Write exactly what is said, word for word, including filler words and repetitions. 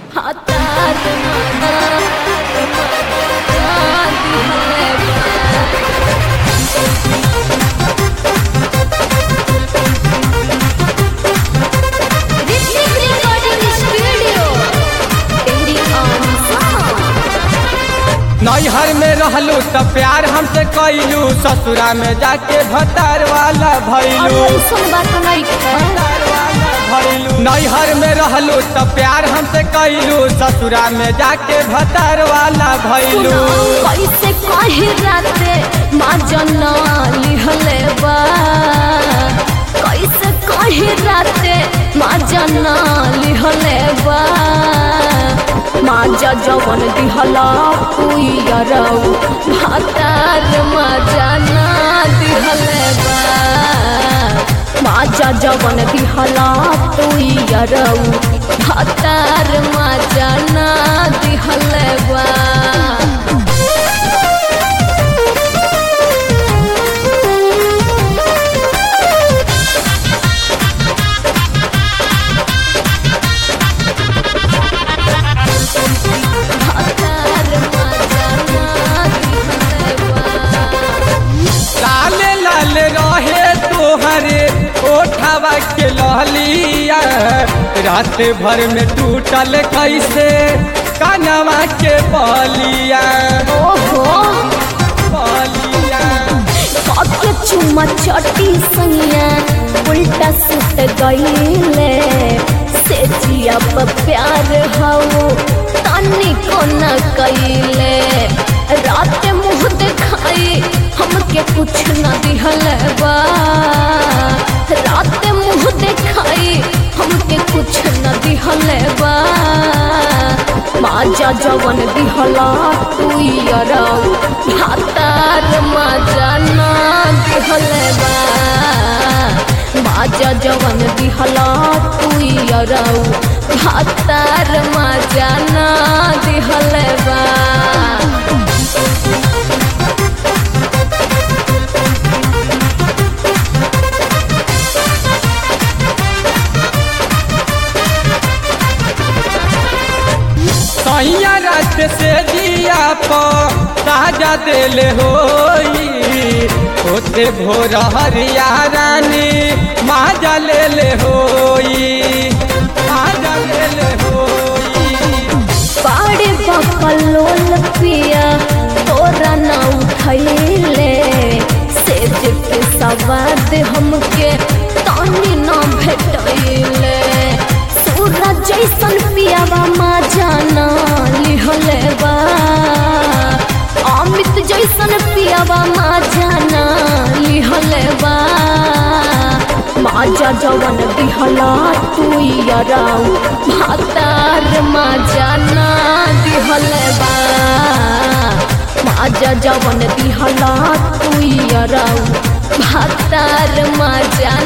भातार नैहर में रहलू त प्यार हमसे कैलू, ससुरा में जाके भतार वाला भैलू। नैहर में रहलू त प्यार हमसे कैलू, ससुरा में जाके भतार वाला भैलू। कैसे कही राते माँ जना लिहले बा, कैसे कही राते माँ जना लिहले बा। माजा जवन दिहला पुयरऊ भातार माजा ना दिहले बा। माजा जवन दिहला पुयरऊ भातार माजा ना दिहले बा। ओठवा के लहलिया रात भर में टूटल कैसे कनवा के बलिया। ओहो बलिया काके चुम्मा चटी सैया उल्टा सुत गईले से जिया पर प्यार हऊ तनी को न कईले। रात मुँह दिखाई हमके कुछ न दिहले बा, रात मुँह दिखाई हमके कुछ न दिहले बा। माजा जवन दिहला तुयरऊ भातार माजा ना दिहले बा। माजा जवन दिहला तुयरऊ भातार माजा ना दिहले बा। सैया रात से दिया पर ताजा दिल होई, होते भोर हरिया रानी माजा ले ले होई, माजा ले ले होई। पाड़े बकलोल पिया तोरा न उठैले, सेज के सवाद हमके तानी न भेटैले। सूरज जैसन पियावा माजा ना लिहले बा, अमित जैसन पियावा माजा ना लिहले बा। माजा जवन दिहला तुयरऊ भातार माजा ना दिहले बा। माजा जवन दिहला तुयरऊ भातार माजा